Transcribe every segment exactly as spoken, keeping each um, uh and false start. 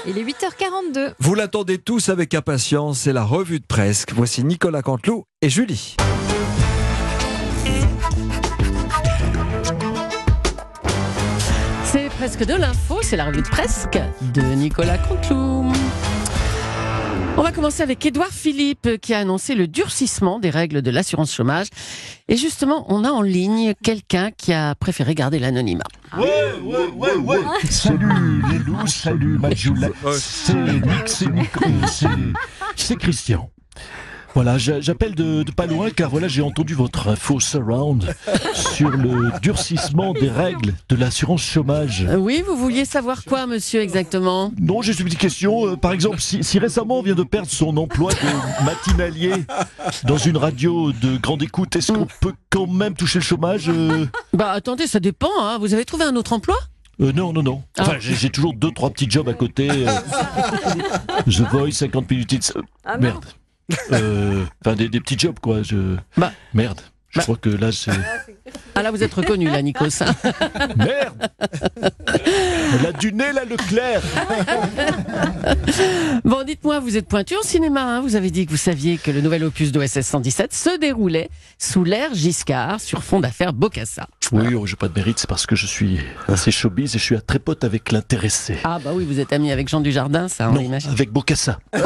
Il est huit heures quarante-deux. Vous l'attendez tous avec impatience, c'est la revue de presse. Voici Nicolas Canteloup et Julie. C'est presque de l'info, c'est la revue de presque de Nicolas Canteloup. On va commencer avec Édouard Philippe qui a annoncé le durcissement des règles de l'assurance chômage. Et justement, on a en ligne quelqu'un qui a préféré garder l'anonymat. Ouais, ouais, ouais, ouais. Salut les loups, salut Majoula. C'est Nick, c'est Nico, c'est, c'est Christian. Voilà, j'appelle de, de pas loin car voilà, j'ai entendu votre info surround sur le durcissement des règles de l'assurance chômage. Euh, oui, vous vouliez savoir quoi, monsieur, exactement? Non, j'ai une petite question. Euh, par exemple, si, si récemment on vient de perdre son emploi de matinalier dans une radio de grande écoute, est-ce qu'on peut quand même toucher le chomage euh... Bah attendez, ça dépend, hein. Vous avez trouvé un autre emploi? Euh, non, non, non. Enfin, ah. j'ai, j'ai toujours deux, trois petits jobs à côté. Euh, The Voice, cinquante minutes. It's... Ah, merde. Euh, enfin, des, des petits jobs, quoi. Je... Bah, Merde. Je bah. crois que là, c'est... Ah là, vous êtes reconnu, là, Nikos. Merde. Elle a du nez, là, Leclerc. Bon, dites-moi, vous êtes pointu en cinéma, hein. Vous avez dit que vous saviez que le nouvel opus d'O S S cent dix-sept se déroulait sous l'ère Giscard, sur fond d'affaires Bokassa. Oui, oh, j'ai pas de mérite, c'est parce que je suis assez showbiz et je suis à très pote avec l'intéressé. Ah bah oui, vous êtes ami avec Jean Dujardin, ça, on non, l'imagine. Avec Bokassa. Eh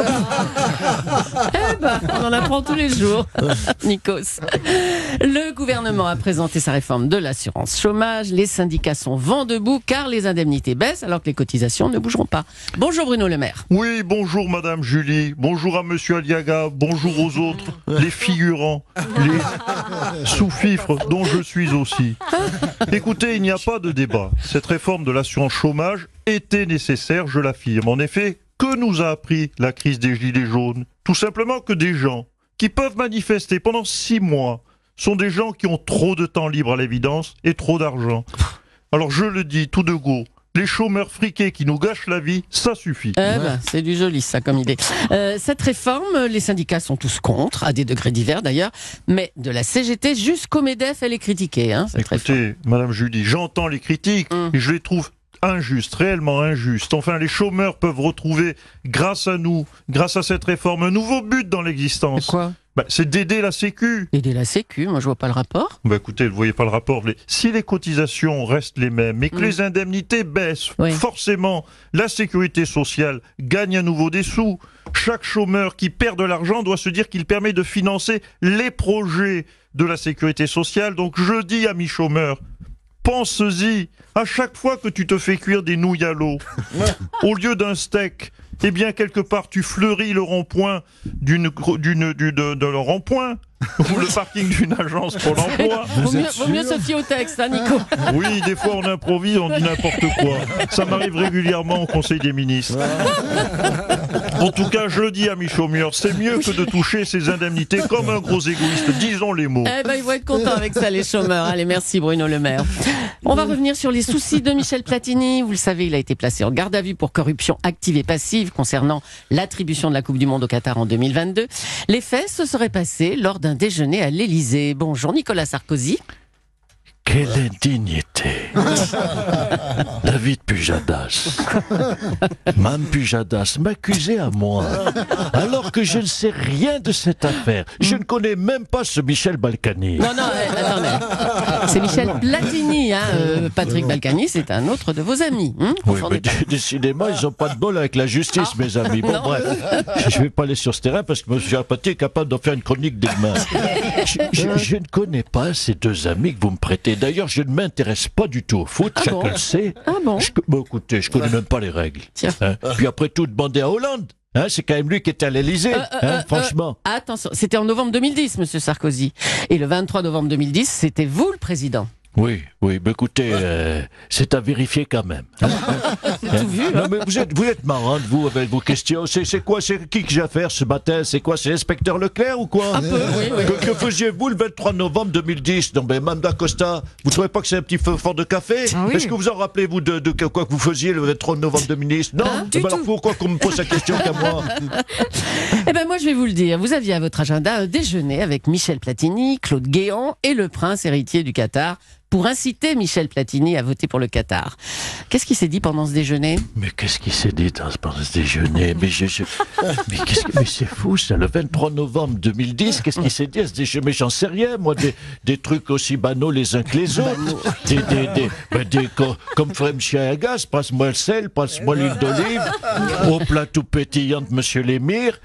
ben, on en apprend tous les jours, Nikos. Le gouvernement a présenté sa réforme de l'assurance chômage. Les syndicats sont vent debout car les indemnités baissent alors que les cotisations ne bougeront pas. Bonjour Bruno Le Maire. Oui, bonjour Madame Julie. Bonjour à Monsieur Aliaga. Bonjour aux autres, les figurants, les sous-fifres dont je suis aussi. Écoutez, il n'y a pas de débat. Cette réforme de l'assurance chômage était nécessaire, je l'affirme. En effet, que nous a appris la crise des gilets jaunes? Tout simplement que des gens qui peuvent manifester pendant six mois sont des gens qui ont trop de temps libre à l'évidence et trop d'argent. Alors je le dis tout de go, les chômeurs friqués qui nous gâchent la vie, ça suffit. Eh ben, c'est du joli ça comme idée. Euh, cette réforme, les syndicats sont tous contre, à des degrés divers d'ailleurs, mais de la C G T jusqu'au MEDEF, elle est critiquée. Hein, cette Écoutez, réforme. Madame Julie, j'entends les critiques mmh. et je les trouve injustes, réellement injustes. Enfin, les chômeurs peuvent retrouver, grâce à nous, grâce à cette réforme, un nouveau but dans l'existence. C'est quoi? Bah, c'est d'aider la Sécu. Aider la Sécu, moi je vois pas le rapport. Bah écoutez, vous voyez pas le rapport. Les... Si les cotisations restent les mêmes, mais que mmh. les indemnités baissent, oui. forcément, la sécurité sociale gagne à nouveau des sous. Chaque chômeur qui perd de l'argent doit se dire qu'il permet de financer les projets de la sécurité sociale. Donc je dis à mes chômeurs, pense-y, à chaque fois que tu te fais cuire des nouilles à l'eau, au lieu d'un steak, eh bien, quelque part, tu fleuris le rond-point d'une, d'une, d'une, de, de le rond-point, ou le parking d'une agence pour l'emploi. Vaut mieux, vaut mieux se fier au texte, hein, Nico? Oui, des fois, on improvise, on dit n'importe quoi. Ça m'arrive régulièrement au Conseil des ministres. En tout cas, je le dis à mes chômeurs, c'est mieux que de toucher ces indemnités comme un gros égoïste. Disons les mots. Eh ben, ils vont être contents avec ça, les chômeurs. Allez, merci Bruno Le Maire. On va revenir sur les soucis de Michel Platini. Vous le savez, il a été placé en garde à vue pour corruption active et passive concernant l'attribution de la Coupe du Monde au Qatar en deux mille vingt-deux. Les faits se seraient passés lors d'un déjeuner à l'Élysée. Bonjour Nicolas Sarkozy. Quelle indignité. David Pujadas. Mme Pujadas m'accusait à moi, alors que je ne sais rien de cette affaire. Je ne connais même pas ce Michel Balkany. Non, non, eh, attendez. C'est Michel Platini, hein. Euh, Patrick Balkany, c'est un autre de vos amis. Hein, oui, mais d- décidément, ils n'ont pas de bol avec la justice, ah. mes amis. Bon, non. bref, je ne vais pas aller sur ce terrain parce que M. Rapati est capable d'en faire une chronique dès demain. Je, je, je ne connais pas ces deux amis que vous me prêtez. D'ailleurs, je ne m'intéresse pas du tout au foot, ah chacun bon le sait. Ah bon je, bah, écoutez, je ne connais même pas les règles. Hein. Puis après tout, demandez à Hollande. Hein, c'est quand même lui qui était à l'Élysée, euh, euh, hein, euh, franchement. Euh, attention, c'était en novembre deux mille dix, Monsieur Sarkozy. Et le vingt-trois novembre deux mille dix, c'était vous le président. Oui, oui, mais écoutez, euh, c'est à vérifier quand même. Hein. C'est tout vu, hein. Non, mais vous êtes, vous êtes marrante, vous, avec vos questions. C'est, c'est quoi, c'est qui que j'ai affaire ce matin? C'est quoi, c'est l'inspecteur Leclerc ou quoi? Un peu, oui, oui. Que, que faisiez-vous le vingt-trois novembre deux mille dix? Non, mais Mme D'Acosta, vous trouvez pas que c'est un petit feu fort de café? Ah, oui. Est-ce que vous en rappelez, vous, de, de, de quoi que vous faisiez le vingt-trois novembre deux mille dix? Non, hein, eh ben alors pourquoi qu'on me pose la question qu'à moi? Eh ben moi, je vais vous le dire. Vous aviez à votre agenda un déjeuner avec Michel Platini, Claude Guéant et le prince héritier du Qatar, pour inciter Michel Platini à voter pour le Qatar. Qu'est-ce qu'il s'est dit pendant ce déjeuner? Mais qu'est-ce qu'il s'est dit dans- pendant ce déjeuner? Mais, je, je- mais, qu'est-ce que- mais c'est fou ça, le vingt-trois novembre deux mille dix, qu'est-ce qu'il s'est dit à ce déjeuner? Mais j'en sais rien, moi, des, des trucs aussi banaux les uns que les autres. Des, des, des, ben, des- co- comme ferait M. Agas, passe-moi le sel, passe-moi l'huile d'olive, au plat tout pétillant de M. Lémire.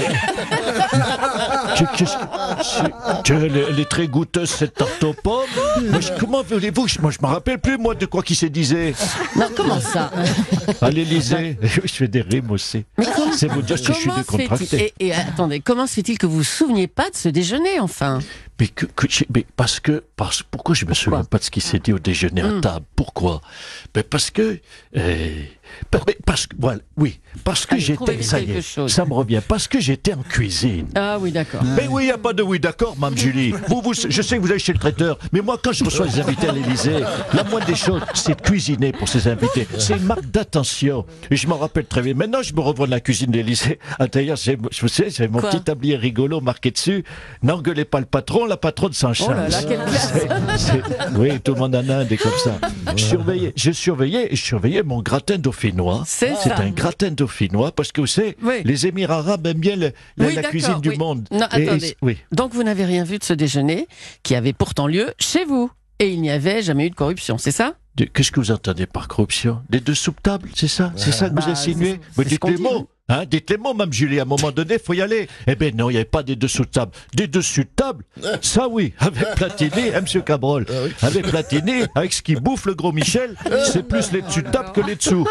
Que- qu'est-ce que- c'est- que elle, est- elle est très goûteuse cette tarte aux pommes. Moi, je- comment voulez-vous? Je- Moi, je me rappelle plus, moi, de quoi qu'il s'est disé. Non, comment ça? À l'Élysée. Je fais des rimes aussi. C'est vous dire si je suis Comment se fait-il décontracté. et, et attendez, comment se fait-il que vous vous souveniez pas de ce déjeuner, enfin? Mais, que, que j'ai- mais parce que, parce, pourquoi je me souviens pas de ce qui s'est dit au déjeuner à table? Pourquoi? Ben parce que, euh, ben, ben, parce que, voilà, oui, parce que Allez, j'étais, trouvez-lui ça y quelque est, chose. ça me revient, parce que j'étais en cuisine. Ah oui, d'accord. Mais oui, il n'y a pas de oui, d'accord, Mme Julie. Vous, vous, je sais que vous allez chez le traiteur, mais moi, quand je reçois des invités à l'Élysée, la moindre des choses, c'est de cuisiner pour ces invités. C'est une marque d'attention. Et je m'en rappelle très bien. Maintenant, je me revois dans la cuisine de l'Élysée. Ah, d'ailleurs, j'ai- je sais, j'ai mon Quoi petit tablier rigolo marqué dessus. N'engueulez pas le patron, la patronne s'en charge. Oh là là, quelle classe. C'est- c'est- Oui, tout le monde en a un des comme ça. Je surveillais, je surveillais, je surveillais mon gratin dauphinois. C'est ça. un gratin dauphinois parce que vous savez, Oui. les Émirats arabes aiment bien le- la, Oui, la d'accord, cuisine du oui. monde. Non, Et- attendez. oui. Donc vous n'avez rien vu de ce déjeuner qui avait pourtant lieu chez vous. Et il n'y avait jamais eu de corruption, c'est ça? De- Qu'est-ce que vous entendez par corruption? Des deux soupes tables, c'est ça? C'est ça que vous Bah, insinuez? c'est- Mais c'est ce dites qu'on les dit, mots. Hein, dites les mots, Mme Julie, à un moment donné, il faut y aller. Eh bien non, il n'y avait pas des dessous de table. Des dessous de table, ça oui, avec Platini et M. Cabrol. Avec Platini, avec ce qui bouffe le gros Michel, c'est plus les dessus de table que les dessous.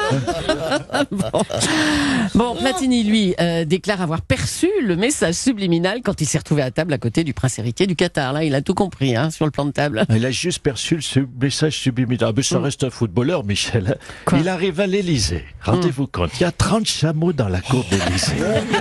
Bon, Platini, lui, euh, déclare avoir perçu le message subliminal quand il s'est retrouvé à table à côté du prince héritier du Qatar. Là, il a tout compris hein, sur le plan de table. Il a juste perçu le sub- message subliminal. Mais ça reste un footballeur, Michel. hein. Quoi Il arrive à l'Élysée. Rendez-vous compte, il y a trente chameaux dans la cour d'Élysée.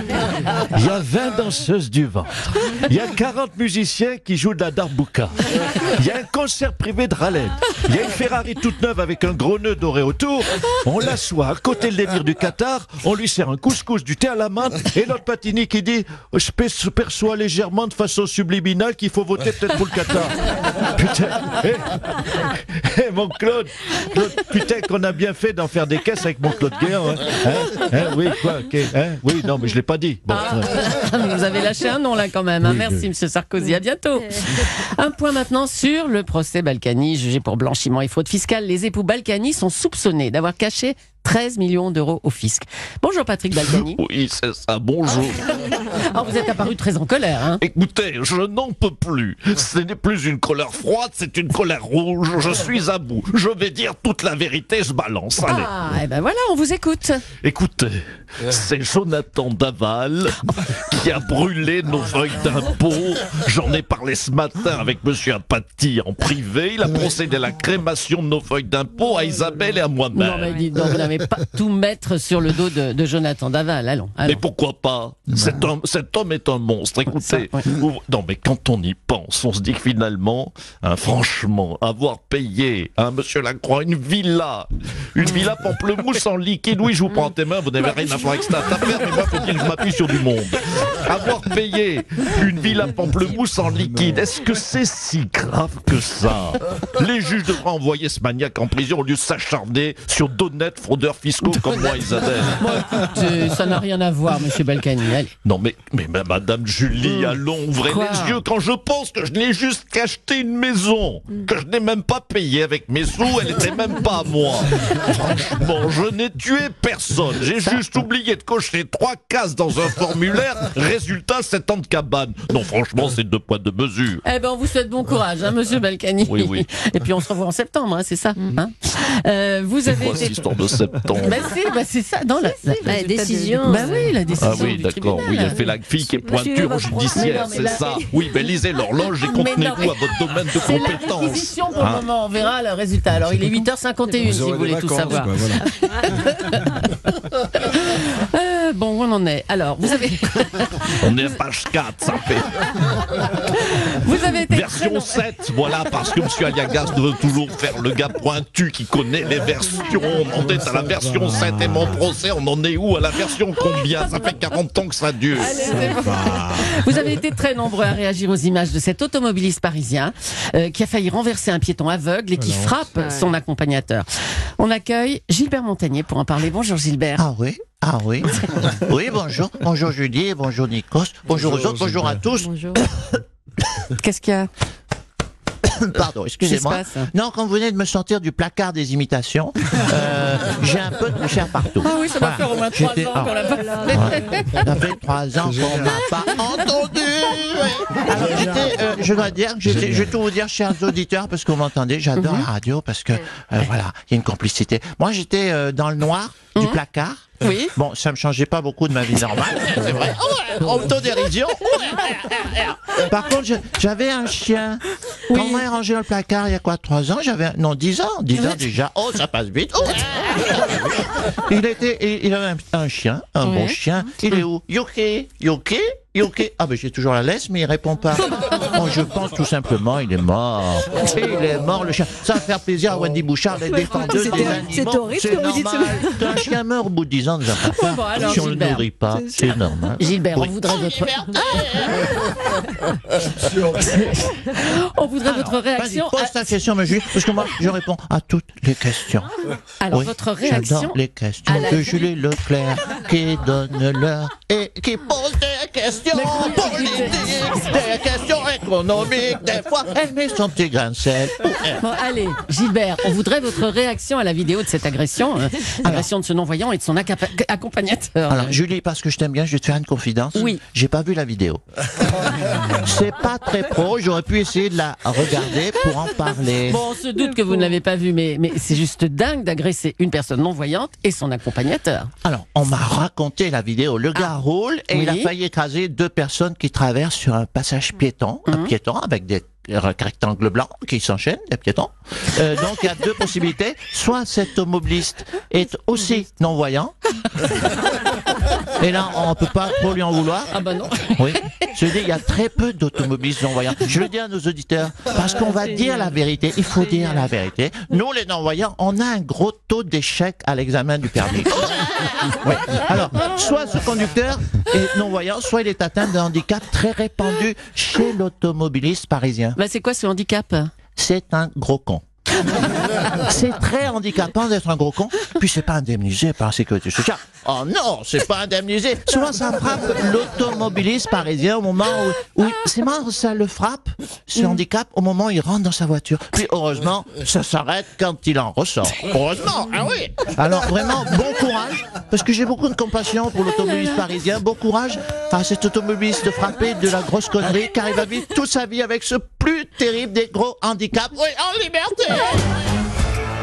Il y a vingt danseuses du ventre. Il y a quarante musiciens qui jouent de la darbouka. Il y a un concert privé de ralette. Il y a une Ferrari toute neuve avec un gros nœud doré autour. On l'assoit à côté de l'émir du Qatar. On lui sert un couscous, du thé à la menthe. Et notre Platini qui dit « Je pe- perçois légèrement de façon subliminale qu'il faut voter peut-être pour le Qatar. » Putain, eh, eh, mon Claude, Claude, putain qu'on a bien fait d'en faire des caisses avec mon Claude Guéant. Hein, Hein Hein Oui, quoi ok, hein Oui, non, mais je l'ai pas dit. Bon, Ah. euh, Vous avez lâché un nom là quand même. hein. Oui, Merci, oui. Monsieur Sarkozy. À bientôt. Un point maintenant sur le procès Balkany, jugé pour blanchiment et fraude fiscale. Les époux Balkany sont soupçonnés d'avoir caché treize millions d'euros au fisc. Bonjour Patrick Balkany. Oui, c'est ça, bonjour. Alors, vous êtes apparu très en colère. Hein. Écoutez, je n'en peux plus. Ce n'est plus une colère froide, c'est une colère rouge. Je suis à bout. Je vais dire toute la vérité, je balance. Allez. Ah, et ben voilà, on vous écoute. Écoutez, c'est Jonathan Daval qui a brûlé nos feuilles d'impôt. J'en ai parlé ce matin avec Monsieur Apathy en privé. Il a procédé à la crémation de nos feuilles d'impôt à Isabelle et à moi-même. Non, mais dites donc, vous n'avez pas tout mettre sur le dos de, de Jonathan Daval. Allons, allons. Mais pourquoi pas cet homme, cet homme est un monstre. Écoutez, Ça, ouais. vous- non mais quand on y pense, on se dit que finalement, hein, franchement, avoir payé à Monsieur Lacroix une villa, une villa pamplemousse en liquide, oui, je vous prends tes mains, vous n'avez rien à voir avec cette affaire, mais moi, faut-il que je m'appuie sur du monde. Avoir payé une villa pamplemousse en liquide, est-ce que c'est si grave que ça? Les juges devraient envoyer ce maniaque en prison au lieu de s'acharner sur d'honnêtes fraudeurs fiscaux comme moi, Isabelle. Bon, écoutez, ça n'a rien à voir, Monsieur Balkany. Allez. Non mais, mais, mais Madame Julie, allons, ouvrez Quoi les yeux quand je pense que je n'ai juste qu'acheté une maison, que je n'ai même pas payée avec mes sous, elle n'était même pas à moi. Franchement, je n'ai tué personne, j'ai juste oublié de cocher trois cases dans un formulaire, résultat sept ans de cabane. Non franchement, c'est deux poids deux mesures. Eh ben, on vous souhaite bon courage, hein, Monsieur Balkany. Oui, oui. Et puis on se revoit en septembre, hein, c'est ça. Hein euh, vous avez Quoi, été... cette histoire de septembre? Bah, c'est, bah, c'est ça, dans la, la- La décision. Bah oui, la décision Ah oui, du d'accord, tribunal. oui, elle fait la fille qui est Monsieur pointure votre judiciaire, Mais non, mais c'est là- ça. Oui, mais lisez l'horloge et Mais non, contenez-vous mais- à votre domaine de C'est la compétence. réquisition pour Hein le moment, on verra le résultat. Alors il est huit heures cinquante et une si vous aurez des voulez tout vacances, savoir. quoi, voilà. Euh, bon, où on en est. Alors, vous avez, On est à page quatre, ça fait. vous avez été Version version sept. Voilà, parce que M. Aliagas veut toujours faire le gars pointu qui connaît les versions. On en est à la version sept et mon procès, on en est où? À la version combien? Ça fait quarante ans que ça dure. Allez, c'est bon. Vous avez été très nombreux à réagir aux images de cet automobiliste parisien euh, qui a failli renverser un piéton aveugle et qui Alors, frappe ouais. son accompagnateur. On accueille Gilbert Montagnier pour en parler. Bonjour Gilbert. Ah oui, ah oui. Oui, bonjour. Bonjour Julie, bonjour Nikos, bonjour, bonjour aux autres, bonjour à tous. Bonjour. Qu'est-ce qu'il y a? Pardon, excusez-moi. Non, quand vous venez de me sortir du placard des imitations, euh, j'ai un peu de poussière partout. Ah oui, ça va voilà. faire au moins trois ans qu'on l'a pas fait. Ça fait trois ans qu'on m'a pas entendu. Alors, j'étais, euh, je dois dire que j'étais, je vais tout vous dire, chers auditeurs, parce que vous m'entendez, j'adore mm-hmm. la radio, parce que, euh, voilà, il y a une complicité. Moi, j'étais euh, dans le noir mm-hmm. du placard. Oui. Bon, ça me changeait pas beaucoup de ma vie normale, c'est vrai. Autodérision. Par contre, je, j'avais un chien. Oui. Quand on m'a rangé dans le placard il y a quoi, trois ans, j'avais, non, dix ans, dix ans déjà. Oh, ça passe vite. Oh. Il était, il, il avait un, un chien, un oui. bon chien. Il est où? Yoké, Yoké, Yoké. Ah ben j'ai toujours la laisse, mais il répond pas. Oh, je pense tout simplement, il est mort. Et il est mort, le chien. Ça va faire plaisir à Wendy Bouchard, la défendeuse des animaux. C'est horrible ce que vous dites. Un chien meurt au bout de dix ans, déjà pas faire. Bon, alors, si on Gilbert, le nourrit pas, c'est, c'est normal. Gilbert, oui. on voudrait votre... on voudrait alors, votre réaction. Pose ta question, mais Julie, parce que moi, je réponds à toutes les questions. Alors, oui, votre réaction j'adore les questions de la... Julie Leclerc, qui donne l'heure et qui pose des questions politiques, des questions économiques, des fois, elle met son petit grain de sel. Bon, allez, Gilbert, on voudrait votre réaction à la vidéo de cette agression, euh, agression de ce non-voyant et de son accapa- accompagnateur. Alors, Julie, parce que je t'aime bien, je vais te faire une confidence. Oui. J'ai pas vu la vidéo. C'est pas très pro, j'aurais pu essayer de la regarder pour en parler. Bon, on se doute que vous ne l'avez pas vue, mais, mais c'est juste dingue d'agresser une personne non-voyante et son accompagnateur. Alors, on m'a raconté la vidéo. Le gars ah. roule et oui. il a failli écraser deux personnes qui traversent sur un passage piéton, mmh. un piéton avec des rectangles blancs qui s'enchaînent, des piétons. Euh, donc, il y a deux possibilités. Soit cet automobiliste est aussi non-voyant. Et là, on ne peut pas trop lui en vouloir. Ah bah non. Oui. Je dis, il y a très peu d'automobilistes non-voyants. Je le dis à nos auditeurs, parce qu'on va dire la vérité. Il faut dire la vérité. Nous, les non-voyants, on a un gros taux d'échec à l'examen du permis. Oui. Alors, soit ce conducteur est non-voyant, soit il est atteint d'un handicap très répandu chez l'automobiliste parisien. Bah, c'est quoi ce handicap? C'est un gros con. C'est très handicapant d'être un gros con, puis c'est pas indemnisé par la sécurité sociale. Oh non, c'est pas indemnisé. Souvent ça frappe l'automobiliste parisien au moment où, où c'est marrant, ça le frappe, ce handicap, au moment où il rentre dans sa voiture. Puis heureusement, ça s'arrête quand il en ressort. Heureusement, ah oui. Alors vraiment, bon courage, parce que j'ai beaucoup de compassion pour l'automobiliste parisien. Bon courage à cet automobiliste frappé de la grosse connerie, car il va vivre toute sa vie avec ce plus terrible des gros handicaps. Oui, en liberté.